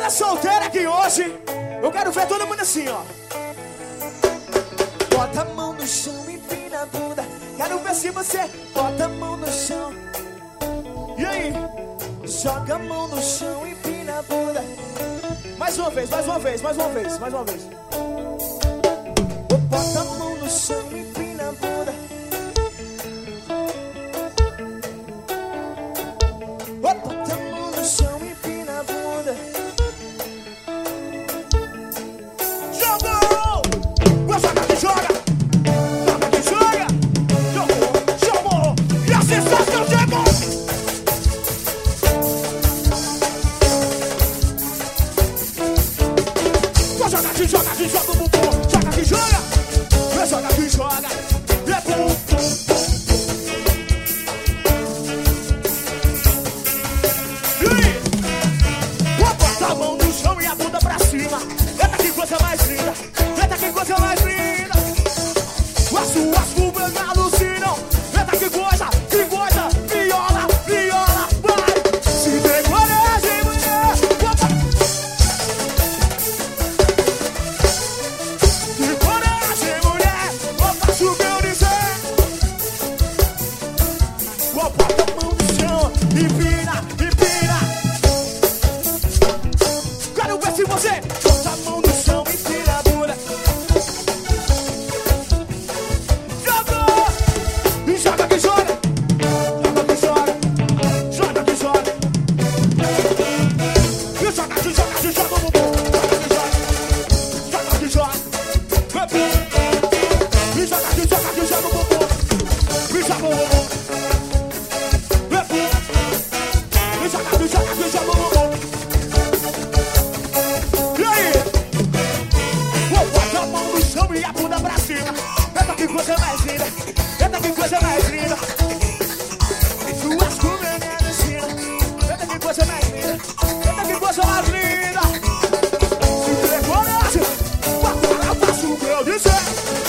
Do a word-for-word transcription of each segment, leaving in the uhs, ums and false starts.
é solteira aqui hoje, eu quero ver todo mundo assim, ó. Bota a mão no chão e empina a bunda. Quero ver se você bota a mão no chão. E aí? Joga a mão no chão e empina a bunda. Mais uma vez, mais uma vez, mais uma vez, mais uma vez. Bota a mão no chão e empina a bunda. Bota a mão no chão e empina a bunda. Jogou! Joga que joga! Joga que joga! Jogou! Jogou! E a sensação chegou! Joga que joga, que joga o bumbum! Joga que joga! Joga que joga! É bum! E aí? Bota a mão no chão e a bunda pra cima! Eita, que coisa mais linda! Eita, que coisa mais linda! As suas curvas me alucinam! Eita, que coisa! Que coisa! Viola! Viola! Vai! Se tem coragem, mulher! Opa! Que coragem, mulher! Opa, faço o que eu dizer! Opa, bota a mão no chão! Empina! Empina! Quero ver se você bota a mão no chão e empina a bunda! E joga que joga, joga que joga, joga que joga. E joga que joga, que joga o bumbum. Joga que joga, joga que joga. E joga que joga, que joga o bumbum. E joga o bumbum. E joga que joga, que joga o bumbum. E aí? Bota a mão no chão e a bunda pra cima. Eita, que coisa mais linda. Eita, que coisa mais linda. Suas curvas me alucinam. Eita, que coisa mais linda. Eita, que coisa mais linda. Se tem coragem, agora eu faço o que eu disser.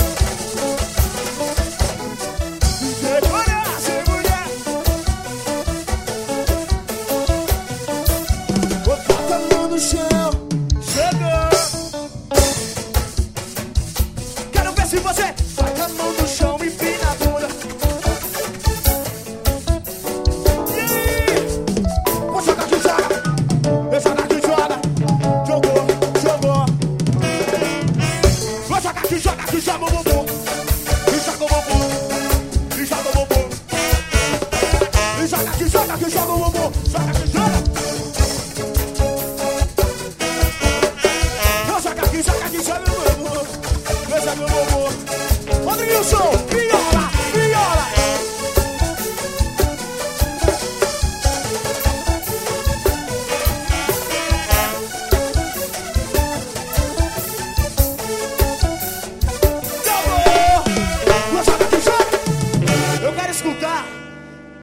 Se tem coragem, mulher. Bota a mão no chão. Chegou. Quero ver se você bota a mão no chão e empina a bunda. E aí? Vou jogar que joga. Eu jogar que joga. Jogou, jogou. Vou jogar que joga, que joga o bumbum.